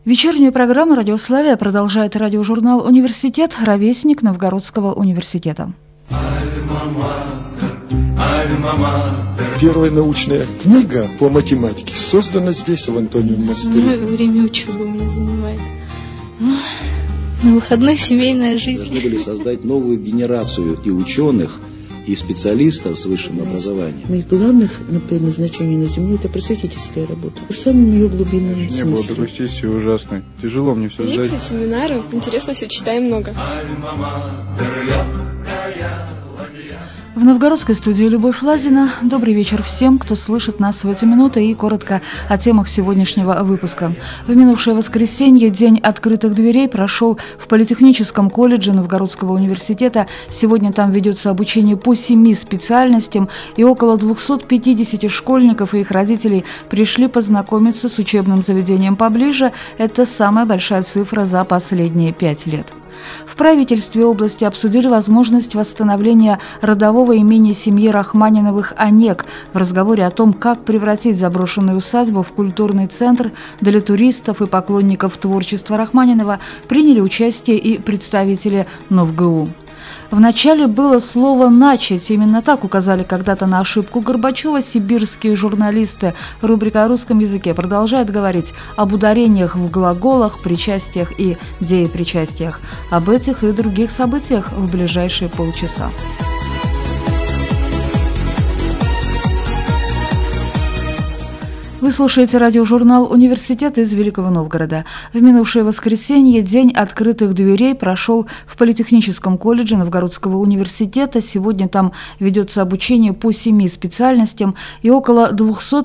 Вечернюю программу «Радиославия» продолжает радиожурнал «Университет», ровесник Новгородского университета. Первая научная книга по математике создана здесь, в Антониевом монастыре. Время учебы у меня занимает. На выходных семейная жизнь. Должны были создать новую генерацию и ученых, и специалистов с высшим образованием. Моих главных предназначений на Земле – это просветительская работа. В самом ее глубинном смысле. Не было такой сессии ужасной. Тяжело мне все сдать. Лекции, семинары. Интересно все, читаем много. В новгородской студии Любовь Лазина. Добрый вечер всем, кто слышит нас в эти минуты, и коротко о темах сегодняшнего выпуска. В минувшее воскресенье День открытых дверей прошел в Политехническом колледже Новгородского университета. Сегодня там ведется обучение по 7 специальностям, и около 250 школьников и их родителей пришли познакомиться с учебным заведением поближе. Это самая большая цифра за последние 5 лет. В правительстве области обсудили возможность восстановления родового имени семьи Рахманиновых «Онег». В разговоре о том, как превратить заброшенную усадьбу в культурный центр для туристов и поклонников творчества Рахманинова, приняли участие и представители НовГУ. Вначале было слово «начать». Именно так указали когда-то на ошибку Горбачева сибирские журналисты. Рубрика о русском языке продолжает говорить об ударениях в глаголах, причастиях и деепричастиях. Об этих и других событиях в ближайшие полчаса. Вы слушаете радиожурнал «Университет» из Великого Новгорода. В минувшее воскресенье День открытых дверей прошел в Политехническом колледже Новгородского университета. Сегодня там ведется обучение по 7 специальностям, и около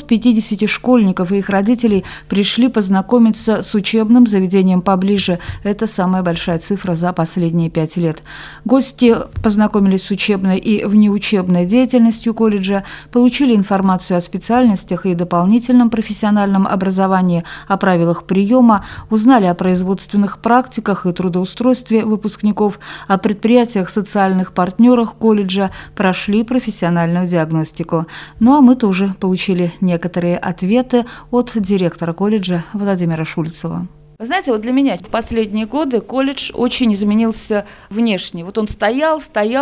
250 школьников и их родителей пришли познакомиться с учебным заведением поближе. Это самая большая цифра за последние 5 лет. Гости познакомились с учебной и внеучебной деятельностью колледжа, получили информацию о специальностях и дополнительном профессиональном образовании, о правилах приема, узнали о производственных практиках и трудоустройстве выпускников, о предприятиях, социальных партнерах колледжа, прошли профессиональную диагностику. Ну а мы тоже получили некоторые ответы от директора колледжа Владимира Шульцева. Вы знаете, вот для меня в последние годы колледж очень изменился внешне. Вот он стоял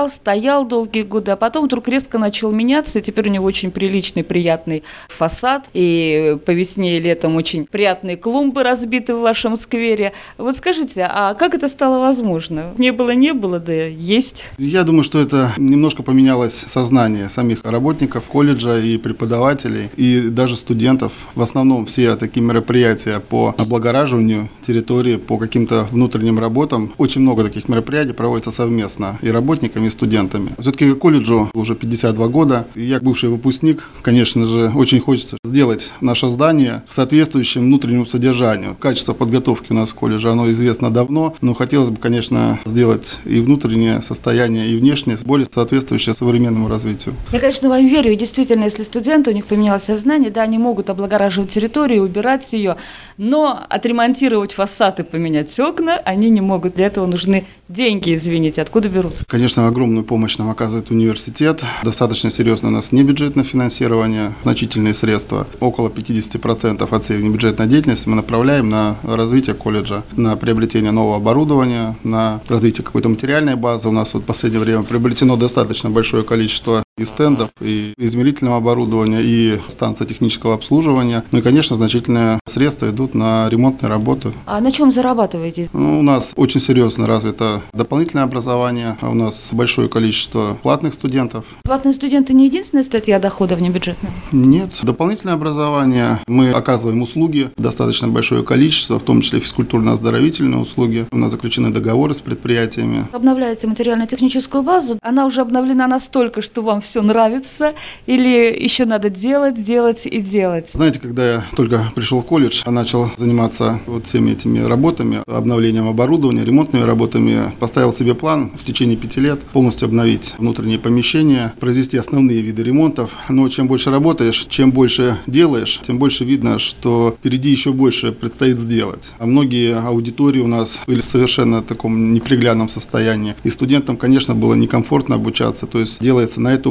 долгие годы, а потом вдруг резко начал меняться, и теперь у него очень приличный, приятный фасад, и по весне и летом очень приятные клумбы разбиты в вашем сквере. Вот скажите, а как это стало возможно? Не было, да есть. Я думаю, что это немножко поменялось сознание самих работников колледжа и преподавателей, и даже студентов. В основном все такие мероприятия по облагораживанию территории, по каким-то внутренним работам. Очень много таких мероприятий проводится совместно и работниками, и студентами. Все-таки колледжу уже 52 года. И я, бывший выпускник, конечно же, очень хочется сделать наше здание соответствующим внутреннему содержанию. Качество подготовки у нас в колледже, оно известно давно, но хотелось бы, конечно, сделать и внутреннее состояние, и внешнее более соответствующее современному развитию. Я, конечно, вам верю. И действительно, если студенты, у них поменялось сознание, да, они могут облагораживать территорию, убирать ее, но отремонтировать фасад и поменять окна они не могут. Для этого нужны деньги, извините. Откуда берут? Конечно, огромную помощь нам оказывает университет. Достаточно серьезно у нас небюджетное финансирование, значительные средства. Около 50% от всей внебюджетной деятельности мы направляем на развитие колледжа, на приобретение нового оборудования, на развитие какой-то материальной базы. У нас вот в последнее время приобретено достаточно большое количество и стендов, и измерительного оборудования, и станции технического обслуживания. Ну и, конечно, значительные средства идут на ремонтные работы. А на чем зарабатываете? У нас очень серьезно развито дополнительное образование, у нас большое количество платных студентов. Платные студенты не единственная статья дохода внебюджетная? Нет. Дополнительное образование. Мы оказываем услуги, достаточно большое количество, в том числе физкультурно-оздоровительные услуги. У нас заключены договоры с предприятиями. Обновляете материально-техническую базу. Она уже обновлена настолько, что вам все нравится, или еще надо делать. Знаете, когда я только пришел в колледж, я начал заниматься вот всеми этими работами, обновлением оборудования, ремонтными работами, поставил себе план в течение 5 лет полностью обновить внутренние помещения, произвести основные виды ремонтов. Но чем больше работаешь, чем больше делаешь, тем больше видно, что впереди еще больше предстоит сделать. А многие аудитории у нас были в совершенно таком неприглядном состоянии. И студентам, конечно, было некомфортно обучаться. То есть делается на эту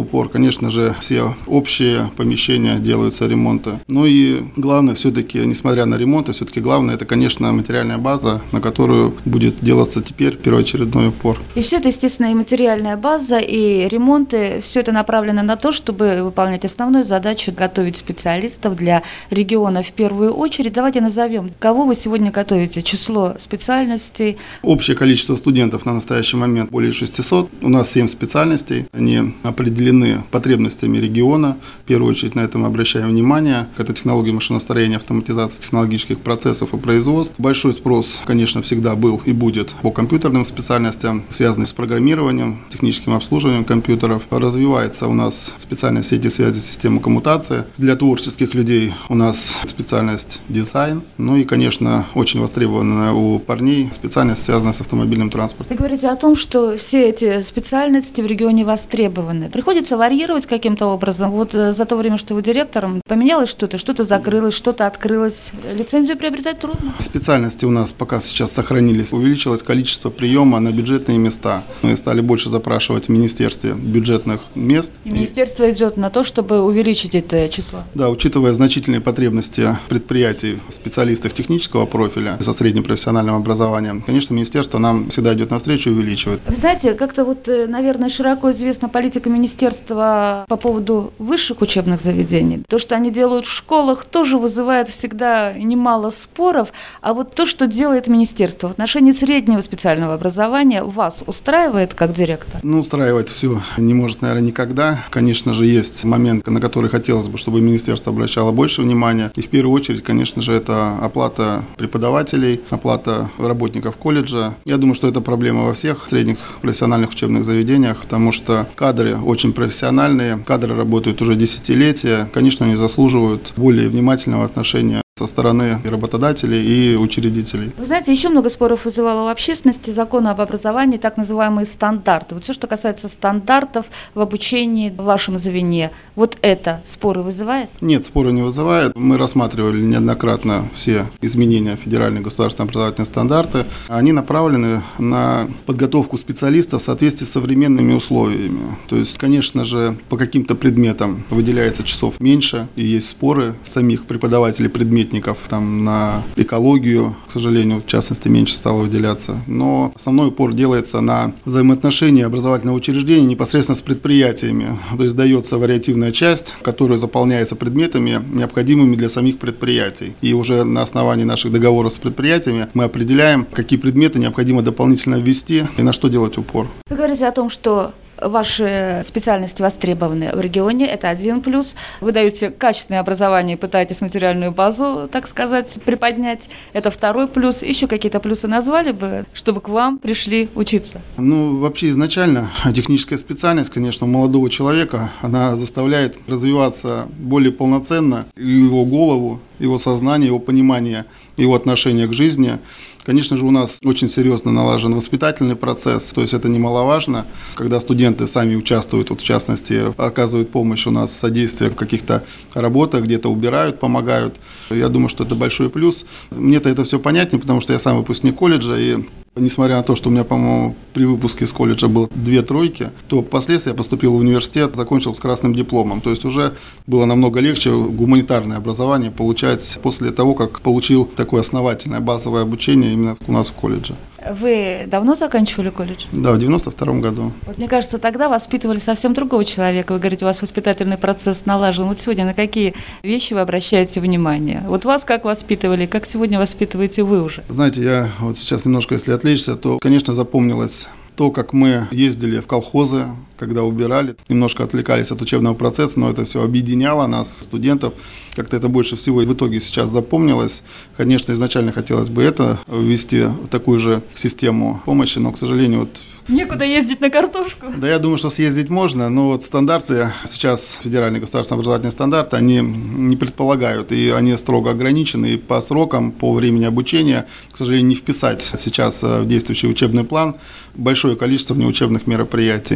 упор, конечно же, все общие помещения делаются ремонты. Ну и главное все-таки, несмотря на ремонты, все-таки главное, это, конечно, материальная база, на которую будет делаться теперь первоочередной упор. И все это, естественно, и материальная база, и ремонты, все это направлено на то, чтобы выполнять основную задачу, готовить специалистов для региона в первую очередь. Давайте назовем, кого вы сегодня готовите, число специальностей. Общее количество студентов на настоящий момент более 600. У нас 7 специальностей. Они определены потребностями региона. В первую очередь на это мы обращаем внимание. Это технологии машиностроения, автоматизация технологических процессов и производств. Большой спрос, конечно, всегда был и будет по компьютерным специальностям, связанным с программированием, техническим обслуживанием компьютеров. Развивается у нас специальность сети связи, системы коммутации. Для творческих людей у нас специальность дизайн. Ну и, конечно, очень востребованная у парней специальность, связанная с автомобильным транспортом. Вы говорите о том, что все эти специальности в регионе востребованы. Приходится варьировать каким-то образом. Вот за то время, что вы директором, поменялось что-то закрылось, что-то открылось. Лицензию приобретать трудно. Специальности у нас пока сейчас сохранились. Увеличилось количество приема на бюджетные места. Мы стали больше запрашивать в министерстве бюджетных мест. И министерство идет на то, чтобы увеличить это число. Да, учитывая значительные потребности предприятий в специалистах технического профиля со средним профессиональным образованием, конечно, министерство нам всегда идет навстречу и увеличивает. Вы знаете, как-то наверное, широко известна политика министерства по поводу высших учебных заведений. То, что они делают в школах, тоже вызывает всегда немало споров. А вот то, что делает министерство в отношении среднего специального образования, вас устраивает как директор? Устраивать все не может, наверное, никогда. Конечно же, есть момент, на который хотелось бы, чтобы министерство обращало больше внимания. И в первую очередь, конечно же, это оплата преподавателей, оплата работников колледжа. Я думаю, что это проблема во всех средних профессиональных учебных заведениях, потому что кадры очень профессиональные, кадры работают уже десятилетия. Конечно, они заслуживают более внимательного отношения со стороны работодателей и учредителей. Вы знаете, еще много споров вызывало в общественности закон об образовании, так называемые стандарты. Вот все, что касается стандартов в обучении в вашем звене, вот это споры вызывает? Нет, споры не вызывает. Мы рассматривали неоднократно все изменения федеральных государственных образовательных стандартов. Они направлены на подготовку специалистов в соответствии с современными условиями. То есть, конечно же, по каким-то предметам выделяется часов меньше, и есть споры самих преподавателей предметов, там на экологию, к сожалению, в частности, меньше стало выделяться. Но основной упор делается на взаимоотношения образовательного учреждения непосредственно с предприятиями. То есть дается вариативная часть, которая заполняется предметами, необходимыми для самих предприятий. И уже на основании наших договоров с предприятиями мы определяем, какие предметы необходимо дополнительно ввести и на что делать упор. Вы говорите о том, что ваши специальности востребованы в регионе, это один плюс. Вы даете качественное образование, пытаетесь материальную базу, так сказать, приподнять. Это второй плюс. Еще какие-то плюсы назвали бы, чтобы к вам пришли учиться? Вообще изначально техническая специальность, конечно, у молодого человека, она заставляет развиваться более полноценно, и его голову, его сознание, его понимание, его отношение к жизни. Конечно же, у нас очень серьезно налажен воспитательный процесс, то есть это немаловажно, когда студенты сами участвуют, в частности, оказывают помощь у нас, содействие в каких-то работах, где-то убирают, помогают. Я думаю, что это большой плюс. Мне-то это все понятнее, потому что я сам выпускник колледжа, и несмотря на то, что у меня, по-моему, при выпуске с колледжа было 2 тройки, то впоследствии я поступил в университет, закончил с красным дипломом. То есть уже было намного легче гуманитарное образование получать после того, как получил такое основательное базовое обучение именно у нас в колледже. Вы давно заканчивали колледж? Да, в 92-м году. Вот мне кажется, тогда воспитывали совсем другого человека. Вы говорите, у вас воспитательный процесс налажен. Вот сегодня на какие вещи вы обращаете внимание? Вот вас как воспитывали, как сегодня воспитываете вы уже? Знаете, я вот сейчас немножко, если отвлечься, то, конечно, запомнилось то, как мы ездили в колхозы, когда убирали, немножко отвлекались от учебного процесса, но это все объединяло нас, студентов. Как-то это больше всего в итоге сейчас запомнилось. Конечно, изначально хотелось бы это ввести, такую же систему помощи, но, к сожалению, некуда ездить на картошку. Да, я думаю, что съездить можно, но стандарты, сейчас федеральные государственные образовательные стандарты, они не предполагают, и они строго ограничены, и по срокам, по времени обучения, к сожалению, не вписать сейчас в действующий учебный план большое количество внеучебных мероприятий. Так на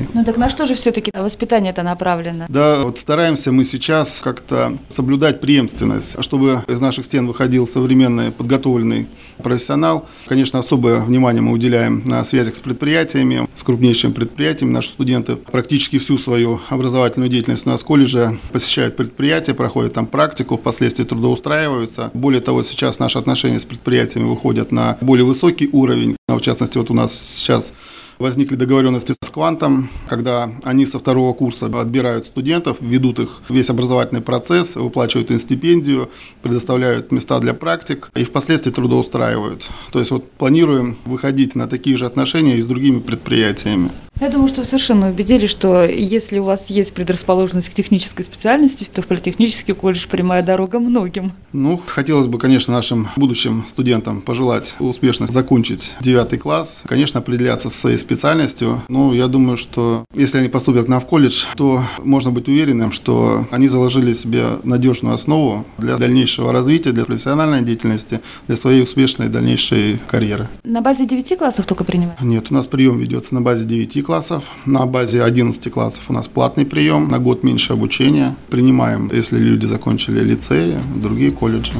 На что же все-таки воспитание это направлено? Да, вот стараемся мы сейчас как-то соблюдать преемственность, чтобы из наших стен выходил современный, подготовленный профессионал. Конечно, особое внимание мы уделяем на связях с предприятиями, с крупнейшими предприятиями. Наши студенты практически всю свою образовательную деятельность у нас в колледже посещают предприятия, проходят там практику, впоследствии трудоустраиваются. Более того, сейчас наши отношения с предприятиями выходят на более высокий уровень. В частности, вот у нас сейчас возникли договоренности с «Квантом», когда они со второго курса отбирают студентов, ведут их весь образовательный процесс, выплачивают им стипендию, предоставляют места для практик и впоследствии трудоустраивают. То есть вот планируем выходить на такие же отношения и с другими предприятиями. Я думаю, что вы совершенно убедились, что если у вас есть предрасположенность к технической специальности, то в политехнический колледж прямая дорога многим. Ну, хотелось бы, конечно, нашим будущим студентам пожелать успешно закончить 9 класс, конечно, определяться со своей специальностью. Но я думаю, что если они поступят к нам в колледж, то можно быть уверенным, что они заложили себе надежную основу для дальнейшего развития, для профессиональной деятельности, для своей успешной дальнейшей карьеры. На базе 9 классов только принимают? Нет, у нас прием ведется на базе 9 классов, на базе 11 классов у нас платный прием, на год меньше обучения. Принимаем, если люди закончили лицеи, другие колледжи.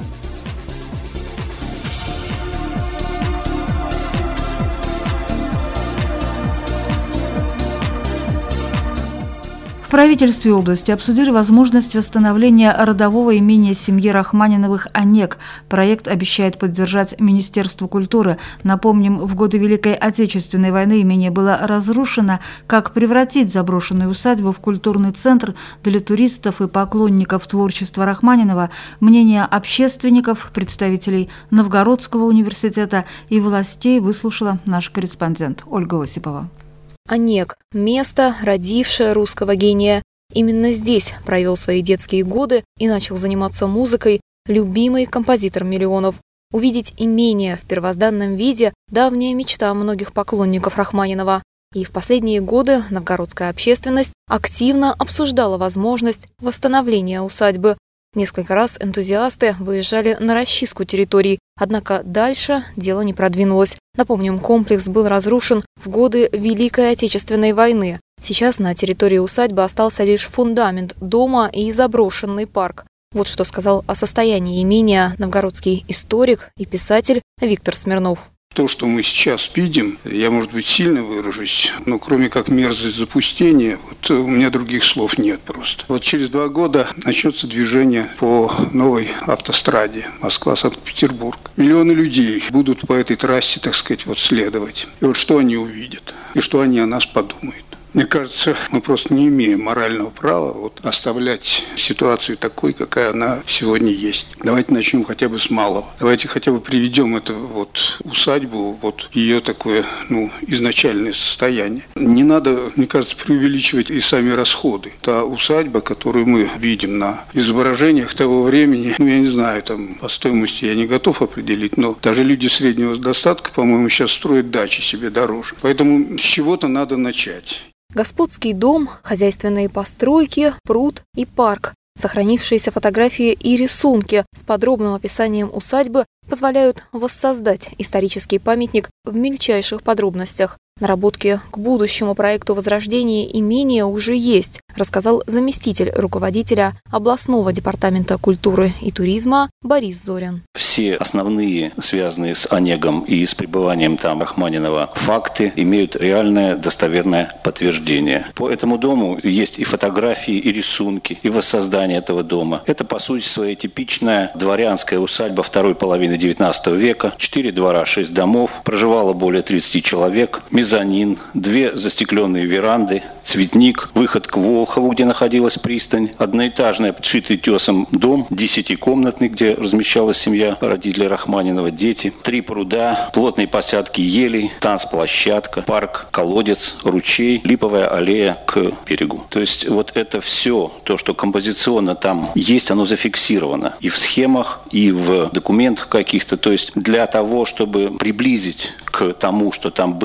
В правительстве области обсудили возможность восстановления родового имения семьи Рахманиновых «Онег». Проект обещает поддержать Министерство культуры. Напомним, в годы Великой Отечественной войны имение было разрушено. Как превратить заброшенную усадьбу в культурный центр для туристов и поклонников творчества Рахманинова, мнение общественников, представителей Новгородского университета и властей выслушала наш корреспондент Ольга Осипова. Онег – место, родившее русского гения. Именно здесь провел свои детские годы и начал заниматься музыкой любимый композитор миллионов. Увидеть имение в первозданном виде – давняя мечта многих поклонников Рахманинова. И в последние годы новгородская общественность активно обсуждала возможность восстановления усадьбы. Несколько раз энтузиасты выезжали на расчистку территорий, однако дальше дело не продвинулось. Напомним, комплекс был разрушен в годы Великой Отечественной войны. Сейчас на территории усадьбы остался лишь фундамент дома и заброшенный парк. Вот что сказал о состоянии имения новгородский историк и писатель Виктор Смирнов. То, что мы сейчас видим, я, может быть, сильно выражусь, но кроме как мерзость запустения, вот у меня других слов нет просто. Вот через 2 года начнется движение по новой автостраде Москва-Санкт-Петербург. Миллионы людей будут по этой трассе, так сказать, вот следовать. И вот что они увидят, и что они о нас подумают. Мне кажется, мы просто не имеем морального права вот оставлять ситуацию такой, какая она сегодня есть. Давайте начнем хотя бы с малого. Давайте хотя бы приведем эту вот усадьбу, вот ее такое, изначальное состояние. Не надо, мне кажется, преувеличивать и сами расходы. Та усадьба, которую мы видим на изображениях того времени, я не знаю, там по стоимости я не готов определить, но даже люди среднего достатка, по-моему, сейчас строят дачи себе дороже. Поэтому с чего-то надо начать. Господский дом, хозяйственные постройки, пруд и парк. Сохранившиеся фотографии и рисунки с подробным описанием усадьбы позволяют воссоздать исторический памятник в мельчайших подробностях. Наработки к будущему проекту возрождения имения уже есть, рассказал заместитель руководителя областного департамента культуры и туризма Борис Зорин. Все основные, связанные с Онегом и с пребыванием там Рахманинова, факты имеют реальное достоверное подтверждение. По этому дому есть и фотографии, и рисунки, и воссоздание этого дома. Это, по сути своей, типичная дворянская усадьба второй половины XIX века. 4 двора, 6 домов, проживало более 30 человек, мезонин, 2 застекленные веранды, цветник, выход к Волхову, где находилась пристань, одноэтажный, обшитый тесом дом, 10-комнатный, где размещалась семья родителей Рахманинова, дети, 3 пруда, плотные посадки елей, танцплощадка, парк, колодец, ручей, липовая аллея к берегу. То есть вот это все, то, что композиционно там есть, оно зафиксировано и в схемах, и в документах каких-то. То есть для того, чтобы приблизить к тому, что там было, это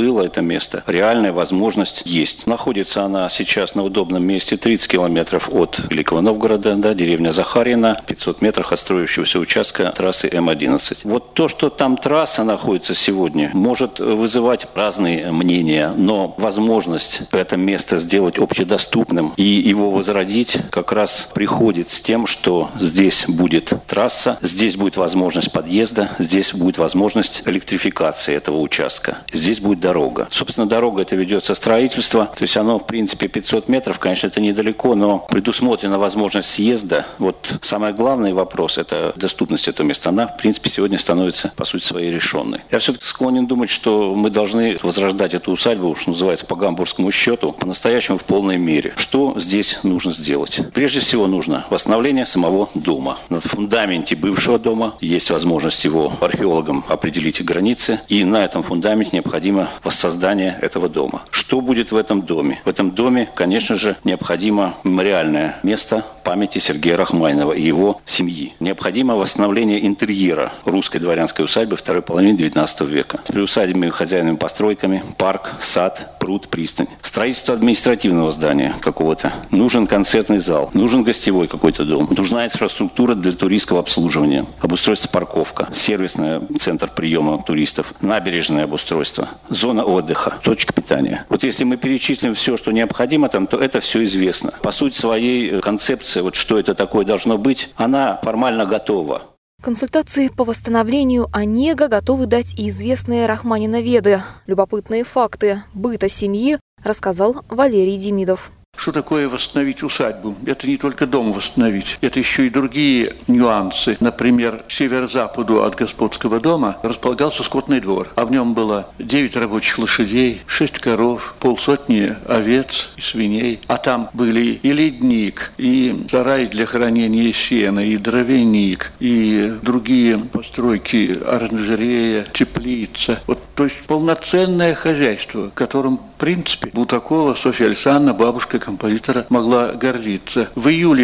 место. Реальная возможность есть. Находится она сейчас на удобном месте, 30 километров от Великого Новгорода, деревня Захарьино, 500 метров от строящегося участка трассы М-11. Вот то, что там трасса находится сегодня, может вызывать разные мнения, но возможность это место сделать общедоступным и его возродить как раз приходит с тем, что здесь будет трасса, здесь будет возможность подъезда, здесь будет возможность электрификации этого участка, здесь будет дорога. Собственно, дорога это ведется строительство, то есть оно, в принципе, 500 метров, конечно, это недалеко, но предусмотрена возможность съезда. Вот самый главный вопрос – это доступность этого места. Она, в принципе, сегодня становится, по сути своей, решенной. Я все-таки склонен думать, что мы должны возрождать эту усадьбу, что называется, по гамбургскому счету, по-настоящему в полной мере. Что здесь нужно сделать? Прежде всего нужно восстановление самого дома. На фундаменте бывшего дома есть возможность его археологам определить границы, и на этом фундаменте необходимо воссоздание этого дома. Что будет в этом доме? В этом доме, конечно же, необходимо мемориальное место памяти Сергея Рахманинова и его семьи. Необходимо восстановление интерьера русской дворянской усадьбы второй половины XIX века с приусадебными хозяйными постройками, парк, сад, пруд, пристань. Строительство административного здания какого-то. Нужен концертный зал, нужен гостевой какой-то дом. Нужна инфраструктура для туристского обслуживания, обустройство парковка, сервисный центр приема туристов, набережное обустройство, зона отдыха, точка питания. Вот если мы перечислим все, что необходимо там, то это все известно. По сути своей концепции, вот что это такое должно быть, она формально готова. Консультации по восстановлению Онега готовы дать и известные рахманиноведы. Любопытные факты быта семьи рассказал Валерий Демидов. Что такое восстановить усадьбу? Это не только дом восстановить, это еще и другие нюансы. Например, к северо-западу от господского дома располагался скотный двор, а в нем было 9 рабочих лошадей, 6 коров, 50 овец и свиней. А там были и ледник, и сарай для хранения сена, и дровяник, и другие постройки, оранжерея, теплица. Вот, то есть полноценное хозяйство, которым, в принципе, Бутакова Софья Александровна, бабушка композитора, могла гордиться. В июле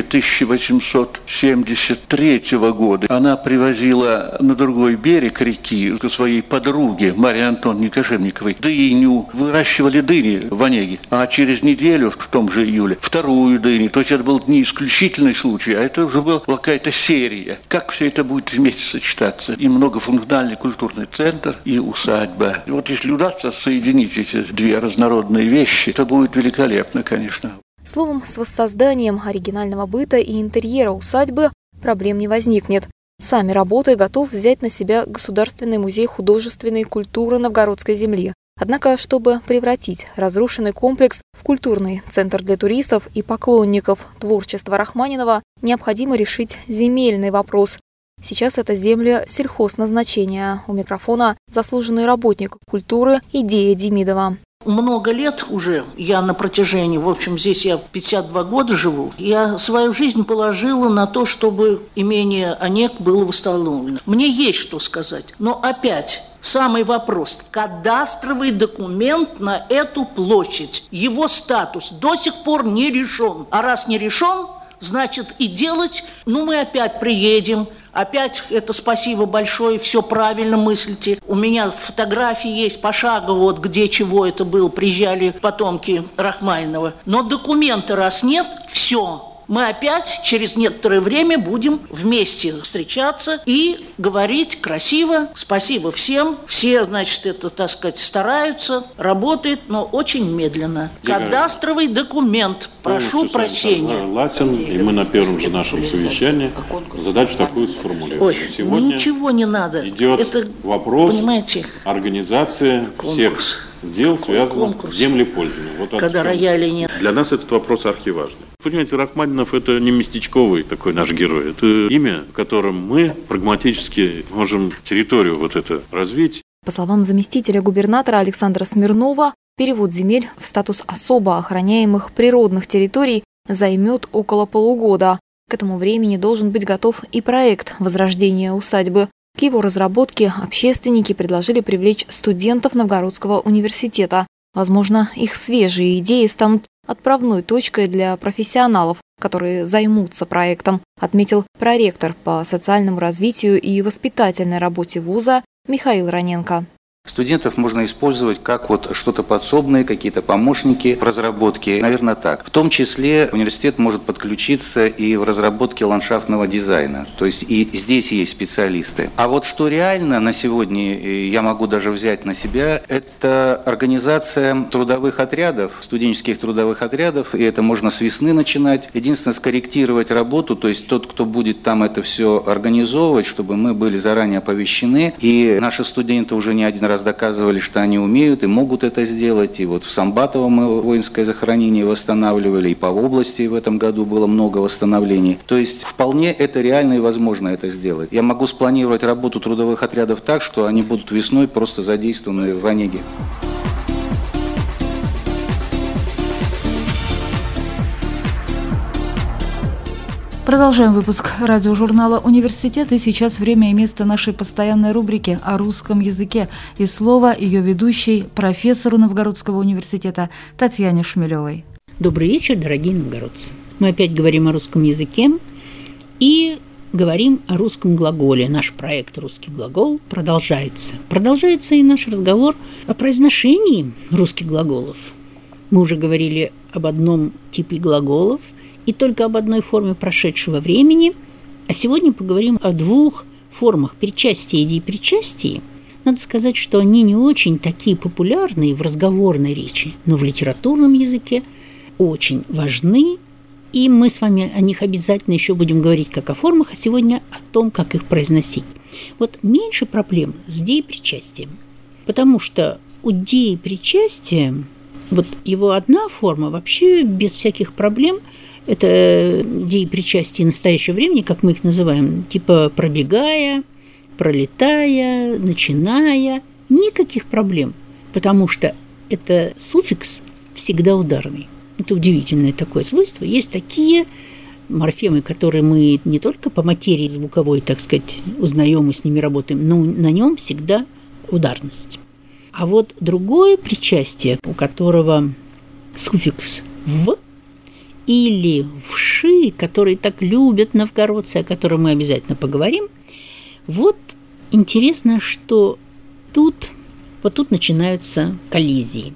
1873 года она привозила на другой берег реки к своей подруге Марии Антоновне Кожевниковой дыню. Выращивали дыни в Онеге. А через неделю, в том же июле, вторую дыню. То есть это был не исключительный случай, а это уже была какая-то серия. Как все это будет вместе сочетаться? И многофункциональный культурный центр, и усадьба. Вот если удастся соединить эти две разнородные вещи, это будет великолепно, конечно. Словом, с воссозданием оригинального быта и интерьера усадьбы проблем не возникнет. Сами работы готов взять на себя Государственный музей художественной культуры Новгородской земли. Однако, чтобы превратить разрушенный комплекс в культурный центр для туристов и поклонников творчества Рахманинова, необходимо решить земельный вопрос. Сейчас это земли сельхозназначения. У микрофона заслуженный работник культуры Идея Демидова. Много лет уже я на протяжении, в общем, здесь я 52 года живу, я свою жизнь положила на то, чтобы имение Онег было восстановлено. Мне есть что сказать, но опять самый вопрос. Кадастровый документ на эту площадь, его статус до сих пор не решен. А раз не решен, значит и делать, мы опять приедем. Опять это спасибо большое, все правильно мыслите. У меня фотографии есть пошагово, вот где чего это было, приезжали потомки Рахманинова. Но документа раз нет, все. Мы опять через некоторое время будем вместе встречаться и говорить красиво. Спасибо всем. Все, значит, это, так сказать, стараются, работает, но очень медленно. Кадастровый документ. Прошу прощения. Согласен, и мы на первом же нашем совещании задачу такую сформулировали. Ой, сегодня ничего не надо. Идет это, вопрос, понимаете, организации всех дел, связанных с землепользованием. Вот когда рояля нет. Для нас этот вопрос архиважный. Понимаете, Рахманинов – это не местечковый такой наш герой. Это имя, которым мы прагматически можем территорию вот это развить. По словам заместителя губернатора Александра Смирнова, перевод земель в статус особо охраняемых природных территорий займет около полугода. К этому времени должен быть готов и проект возрождения усадьбы. К его разработке общественники предложили привлечь студентов Новгородского университета. Возможно, их свежие идеи станут отправной точкой для профессионалов, которые займутся проектом, отметил проректор по социальному развитию и воспитательной работе вуза Михаил Раненко. Студентов можно использовать как вот что-то подсобное, какие-то помощники в разработке, наверное, так. В том числе университет может подключиться и в разработке ландшафтного дизайна, то есть и здесь есть специалисты. А вот что реально на сегодня я могу даже взять на себя, это организация трудовых отрядов, студенческих трудовых отрядов, и это можно с весны начинать. Единственное, скорректировать работу, то есть тот, кто будет там это все организовывать, чтобы мы были заранее оповещены, и наши студенты уже не один раз доказывали, что они умеют и могут это сделать. И вот в Самбатово мы воинское захоронение восстанавливали, и по области в этом году было много восстановлений. То есть вполне это реально и возможно это сделать. Я могу спланировать работу трудовых отрядов так, что они будут весной просто задействованы в Онеге. Продолжаем выпуск радиожурнала «Университет», и сейчас время и место нашей постоянной рубрики о русском языке. И слово ее ведущей, профессору Новгородского университета Татьяне Шмелевой. Добрый вечер, дорогие новгородцы. Мы опять говорим о русском языке и говорим о русском глаголе. Наш проект «Русский глагол» продолжается. Продолжается и наш разговор о произношении русских глаголов. Мы уже говорили об одном типе глаголов и только об одной форме прошедшего времени. А сегодня поговорим о двух формах причастия и депричастия. Надо сказать, что они не очень такие популярные в разговорной речи, но в литературном языке очень важны. И мы с вами о них обязательно еще будем говорить как о формах, а сегодня о том, как их произносить. Вот меньше проблем с деепричастием, потому что у деепричастия вот его одна форма вообще без всяких проблем. Это деепричастие настоящего времени, как мы их называем, типа пробегая, пролетая, начиная. Никаких проблем, потому что это суффикс всегда ударный. Это удивительное такое свойство. Есть такие морфемы, которые мы не только по материи звуковой, так сказать, узнаем и с ними работаем, но на нем всегда ударность. А вот другое причастие, у которого суффикс «в», или «вши», которые так любят новгородцы, о котором мы обязательно поговорим. Вот интересно, что тут начинаются коллизии.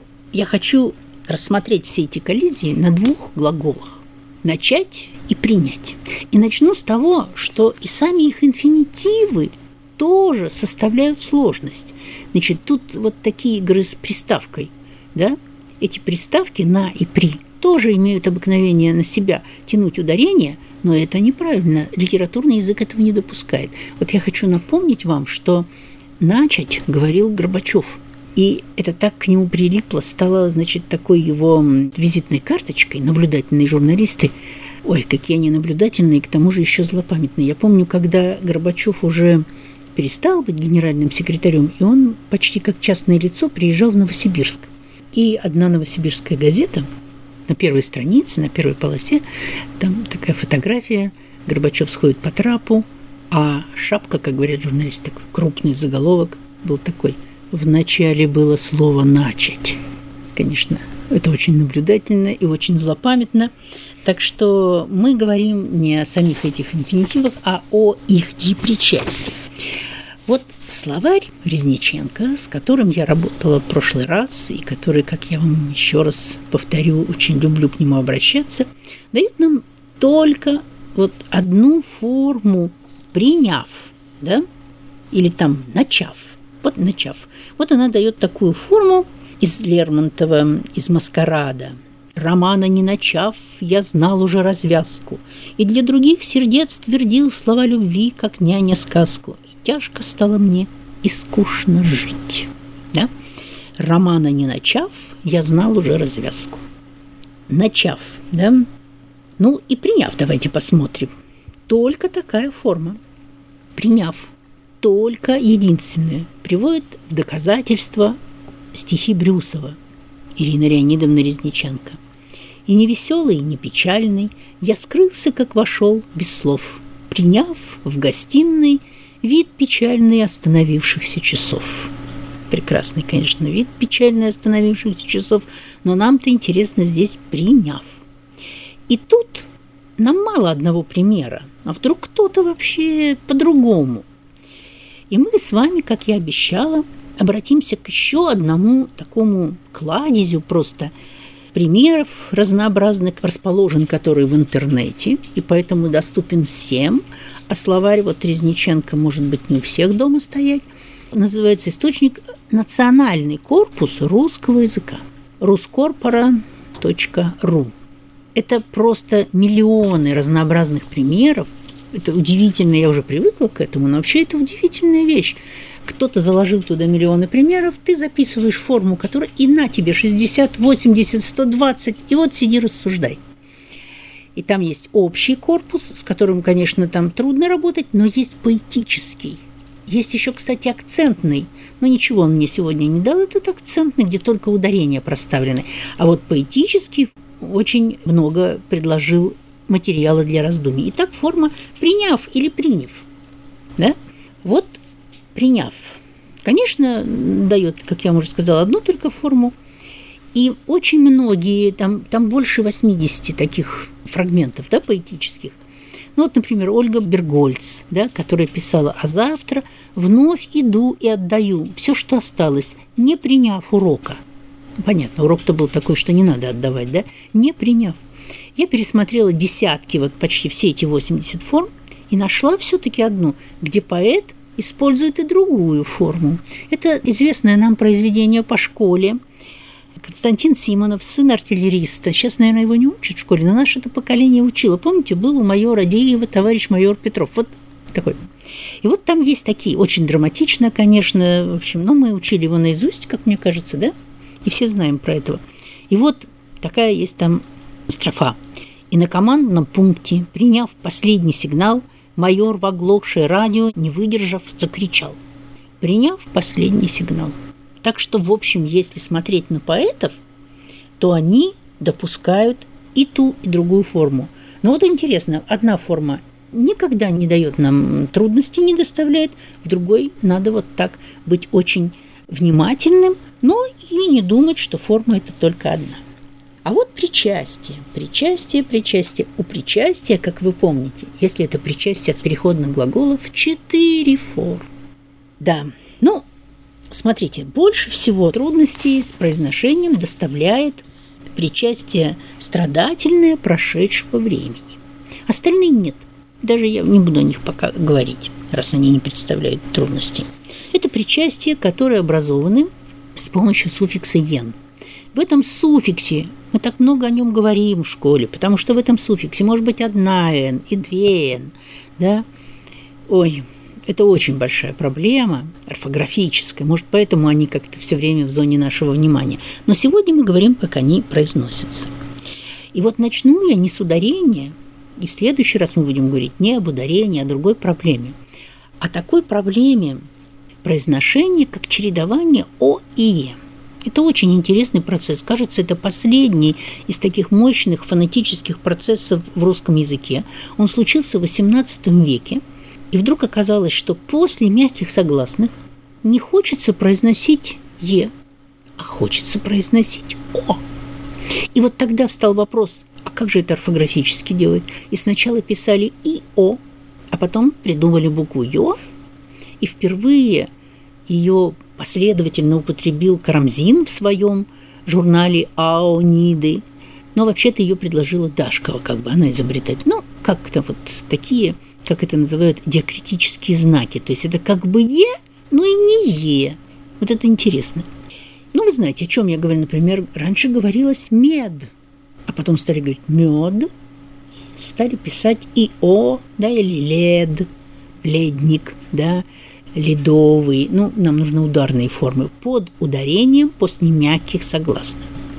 Я хочу рассмотреть все эти коллизии на двух глаголах – начать и принять. И начну с того, что и сами их инфинитивы тоже составляют сложность. Значит, тут вот такие игры с приставкой, да? Эти приставки «на» и «при» тоже имеют обыкновение на себя тянуть ударение, но это неправильно. Литературный язык этого не допускает. Вот я хочу напомнить вам, что «начать» говорил Горбачев. И это так к нему прилипло, стало, значит, такой его визитной карточкой. Наблюдательные журналисты, ой, какие они наблюдательные, к тому же еще злопамятные. Я помню, когда Горбачев уже перестал быть генеральным секретарем, и он почти как частное лицо приезжал в Новосибирск. И одна новосибирская газета на первой странице, на первой полосе, там такая фотография, Горбачев сходит по трапу, а шапка, как говорят журналисты, крупный заголовок был такой: «Вначале было слово «начать». Конечно, это очень наблюдательно и очень злопамятно. Так что мы говорим не о самих этих инфинитивах, а о их депричастии. Вот словарь Резниченко, с которым я работала в прошлый раз, и который, как я вам еще раз повторю, очень люблю к нему обращаться, дает нам только вот одну форму «приняв», да, или там «начав». Вот «начав». Вот она дает такую форму из Лермонтова, из «Маскарада». «Романа не начав, я знал уже развязку, и для других сердец твердил слова любви, как няня сказку. И тяжко стало мне и скучно жить». Да? «Романа не начав, я знал уже развязку». Начав, да? Ну и приняв, давайте посмотрим. Только такая форма. Приняв. Только единственное. Приводит в доказательство стихи Брюсова Ирины Леонидовны Резниченко. «И не веселый, и не печальный, я скрылся, как вошел, без слов, приняв в гостиной вид печальный остановившихся часов». Прекрасный, конечно, вид печальный остановившихся часов, но нам-то интересно здесь «приняв». И тут нам мало одного примера, а вдруг кто-то вообще по-другому. И мы с вами, как я обещала, обратимся к еще одному такому кладезю просто примеров разнообразных, расположен который в интернете, и поэтому доступен всем. А словарь вот Резниченко, может быть, не у всех дома стоять. Называется источник «Национальный корпус русского языка». ruscorpora.ru. Это просто миллионы разнообразных примеров. Это удивительно, я уже привыкла к этому, но вообще это удивительная вещь. Кто-то заложил туда миллионы примеров, ты записываешь форму, которая и на тебе 60, 80, 120, и вот сиди рассуждай. И там есть общий корпус, с которым, конечно, там трудно работать, но есть поэтический. Есть еще, кстати, акцентный. Но ничего он мне сегодня не дал, этот акцентный, где только ударения проставлены. А вот поэтический очень много предложил материала для раздумий. Итак, форма «приняв» или «приняв». Да? Вот «приняв». Конечно, дает, как я уже сказала, одну только форму. И очень многие, там больше 80 таких фрагментов, да, поэтических. Ну вот, например, Ольга Бергольц, да, которая писала: «А завтра вновь иду и отдаю все, что осталось, не приняв урока». Понятно, урок-то был такой, что не надо отдавать, да, не приняв. Я пересмотрела десятки, вот почти все эти 80 форм, и нашла все-таки одну, где поэт использует и другую форму. Это известное нам произведение по школе. Константин Симонов, сын артиллериста. Сейчас, наверное, его не учат в школе, но наше это поколение учило. Помните, был у майора Деева товарищ майор Петров. Вот такой. И вот там есть такие, очень драматично, конечно, в общем, но мы учили его наизусть, как мне кажется, да? И все знаем про этого. И вот такая есть там строфа. «И на командном пункте, приняв последний сигнал, майор в оглохшее радио, не выдержав, закричал. Приняв последний сигнал». Так что, в общем, если смотреть на поэтов, то они допускают и ту, и другую форму. Но вот интересно, одна форма никогда не дает нам трудностей, не доставляет, в другой надо вот так быть очень внимательным, но и не думать, что форма – это только одна. А вот причастие. У причастия, как вы помните, если это причастие от переходных глаголов, 4 формы. Да, ну, смотрите, больше всего трудностей с произношением доставляет причастие страдательное прошедшего времени. Остальные нет. Даже я не буду о них пока говорить, раз они не представляют трудностей. Это причастия, которые образованы с помощью суффикса «ен». В этом суффиксе мы так много о нем говорим в школе, потому что в этом суффиксе может быть одна «н» и 2 «н». Да? Ой, это очень большая проблема, орфографическая, может, поэтому они как-то все время в зоне нашего внимания. Но сегодня мы говорим, как они произносятся. И вот начну я не с ударения, и в следующий раз мы будем говорить не об ударении, а о другой проблеме. О такой проблеме произношения, как чередование «о» и «е». Это очень интересный процесс. Кажется, это последний из таких мощных фонетических процессов в русском языке. Он случился в XVIII веке. И вдруг оказалось, что после мягких согласных не хочется произносить «е», а хочется произносить «о». И вот тогда встал вопрос, а как же это орфографически делать? И сначала писали и «о», а потом придумали букву «ё», и впервые ее последовательно употребил Карамзин в своем журнале «Аониды». Но вообще-то ее предложила Дашкова, как бы она изобретатель. Ну, как-то вот такие, как это называют, диакритические знаки. То есть это как бы «е», но и не «е». Вот это интересно. Ну, вы знаете, о чем я говорю. Например, раньше говорилось «мед», а потом стали говорить «мед», стали писать и «о», да, или «лед», «ледник», да, «ледовый». Ну, нам нужны ударные формы под ударением после мягких согласных.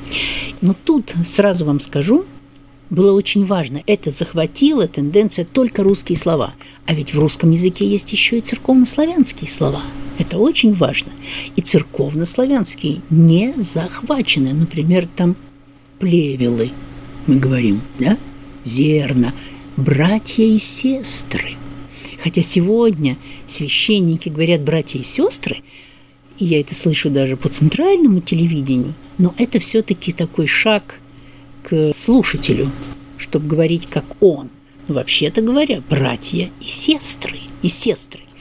Но тут сразу вам скажу, было очень важно. Это захватила тенденция только русские слова. А ведь в русском языке есть еще и церковнославянские слова. Это очень важно. И церковнославянские не захвачены. Например, там плевелы, мы говорим, да? Зерна, братья и сестры. Хотя сегодня священники говорят «братья и сестры», и я это слышу даже по центральному телевидению, но это все-таки такой шаг к слушателю, чтобы говорить как он. Но вообще-то говоря, братья и сестры, и сестры.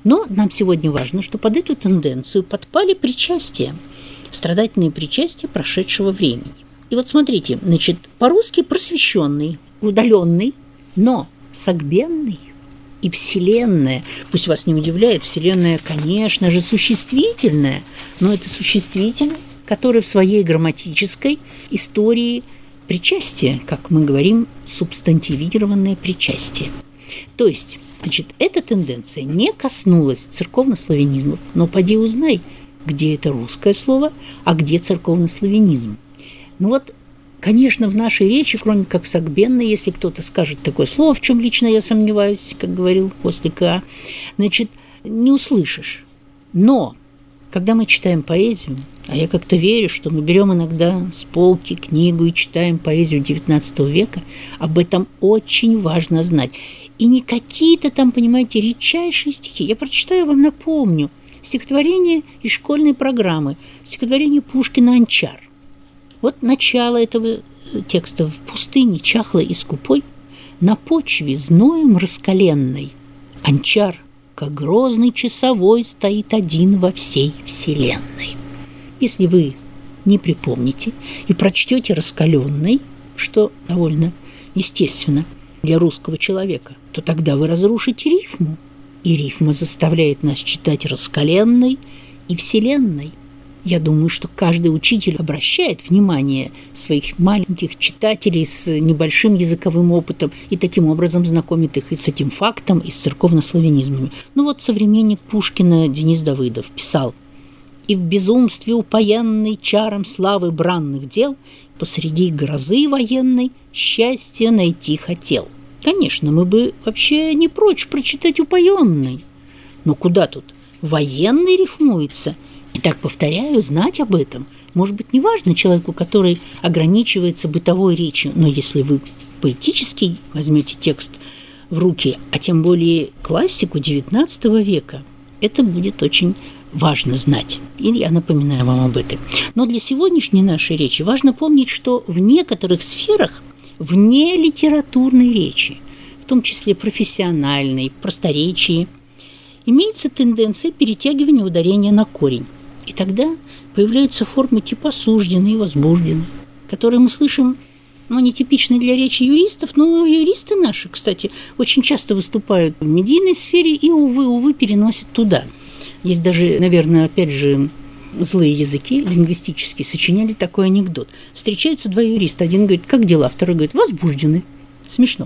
Но нам сегодня важно, что под эту тенденцию подпали причастия, страдательные причастия прошедшего времени. И вот смотрите, значит, по-русски просвещенный, удаленный, но согбенный и вселенная. Пусть вас не удивляет, вселенная, конечно же, существительная, но это существительное, которое в своей грамматической истории причастие, как мы говорим, субстантивированное причастие. То есть, значит, эта тенденция не коснулась церковнославянизмов, но поди узнай, где это русское слово, а где церковнославянизм. Ну вот, конечно, в нашей речи, кроме как согбенный, если кто-то скажет такое слово, в чем лично я сомневаюсь, как говорил после К, значит, не услышишь. Но когда мы читаем поэзию, а я как-то верю, что мы берем иногда с полки книгу и читаем поэзию XIX века, об этом очень важно знать. И не какие-то там, понимаете, редчайшие стихи. Я прочитаю вам, напомню, стихотворение из школьной программы, стихотворение Пушкина «Анчар». Вот начало этого текста. «В пустыне чахлой и скупой, на почве зноем раскаленной, Анчар, как грозный часовой, стоит один во всей вселенной». Если вы не припомните и прочтете «раскаленный», что довольно естественно для русского человека, то тогда вы разрушите рифму. И рифма заставляет нас читать «раскаленной» и «вселенной». Я думаю, что каждый учитель обращает внимание своих маленьких читателей с небольшим языковым опытом и таким образом знакомит их и с этим фактом, и с церковнославянизмами. Ну вот современник Пушкина Денис Давыдов писал: «И в безумстве упоенной чаром славы бранных дел посреди грозы военной счастье найти хотел». Конечно, мы бы вообще не прочь прочитать упоенный. Но куда тут? Военный рифмуется. И так, повторяю, знать об этом может быть неважно человеку, который ограничивается бытовой речью. Но если вы поэтический возьмете текст в руки, а тем более классику XIX века, это будет очень важно знать. И я напоминаю вам об этом. Но для сегодняшней нашей речи важно помнить, что в некоторых сферах вне литературной речи, в том числе профессиональной, просторечии, имеется тенденция перетягивания ударения на корень. И тогда появляются формы типа осужденный и возбужденный, которые мы слышим, ну, нетипичны для речи юристов, но юристы наши, кстати, очень часто выступают в медийной сфере и, увы, переносят туда. Есть даже, наверное, опять же, злые языки лингвистические сочиняли такой анекдот. Встречаются два юриста. Один говорит: как дела? Второй говорит: возбуждены. Смешно.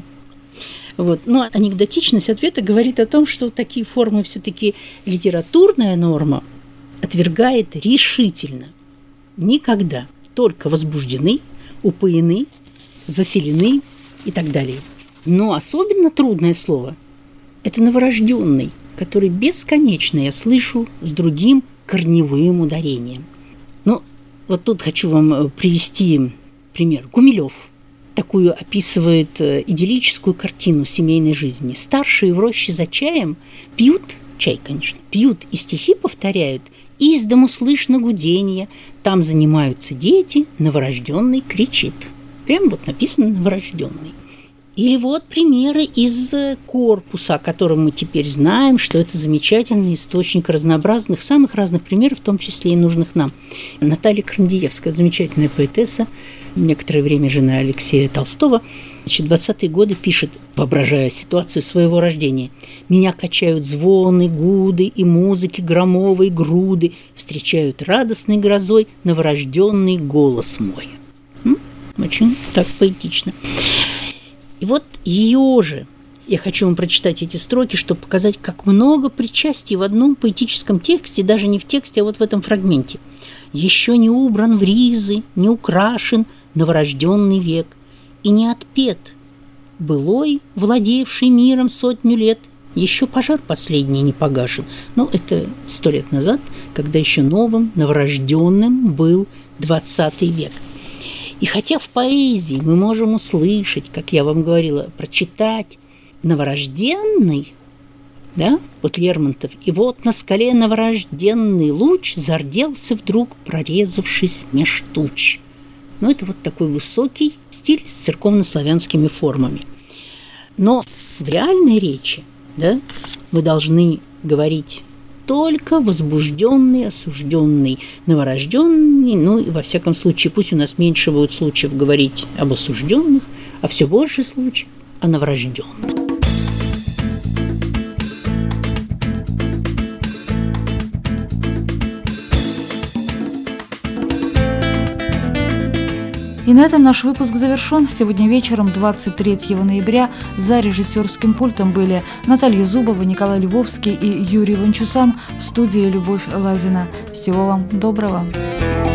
Вот. Но анекдотичность ответа говорит о том, что такие формы все-таки литературная норма отвергает решительно. Никогда. Только возбуждены, упоены, заселены и так далее. Но особенно трудное слово – это новорожденный, который бесконечно я слышу с другим корневым ударением. Ну, вот тут хочу вам привести пример. Гумилев такую описывает идиллическую картину семейной жизни. Старшие в роще за чаем пьют, чай, конечно, пьют и стихи повторяют, и из дому слышно гудение, там занимаются дети, новорожденный кричит. Прямо вот написано «новорожденный». Или вот примеры из корпуса, о котором мы теперь знаем, что это замечательный источник разнообразных, самых разных примеров, в том числе и нужных нам. Наталья Крандиевская, замечательная поэтесса, некоторое время жена Алексея Толстого, в 20-е годы пишет, воображая ситуацию своего рождения: «Меня качают звоны, гуды и музыки громовой груды, встречают радостной грозой новорожденный голос мой». Очень так поэтично. И вот ее же, я хочу вам прочитать эти строки, чтобы показать, как много причастий в одном поэтическом тексте, даже не в тексте, а вот в этом фрагменте. «Еще не убран в ризы, не украшен новорожденный век, и не отпет былой, владевший миром 100 лет, еще пожар последний не погашен». Ну, это 100 лет назад, когда еще новым, новорожденным был 20 век. И хотя в поэзии мы можем услышать, как я вам говорила, прочитать новорожденный, да, вот Лермонтов, и вот на скале новорожденный луч зарделся вдруг, прорезавшись меж туч. Ну, это вот такой высокий стиль с церковнославянскими формами. Но в реальной речи, да, мы должны говорить только возбужденный, осужденный, новорожденный, ну и во всяком случае, пусть у нас меньше будет случаев говорить об осужденных, а все больше случаев о новорожденных. И на этом наш выпуск завершен. Сегодня вечером, 23 ноября, за режиссерским пультом были Наталья Зубова, Николай Львовский и Юрий Ванчусан, в студии Любовь Лазина. Всего вам доброго.